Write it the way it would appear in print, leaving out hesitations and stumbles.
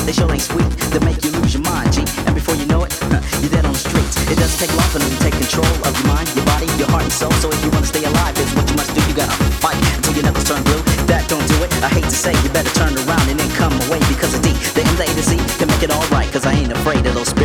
they sure ain't sweet. They make you lose your mind, G. And before you know it, you're dead on the streets. It does take love for them to take control of your mind, your body, your heart and soul. So if you wanna stay alive, here's what you must do. You gotta fight until your knuckles turn blue. That don't do it, I hate to say, you better turn around and then come away. Because of D, the M, the A, the Z can make it alright. Cause I ain't afraid of those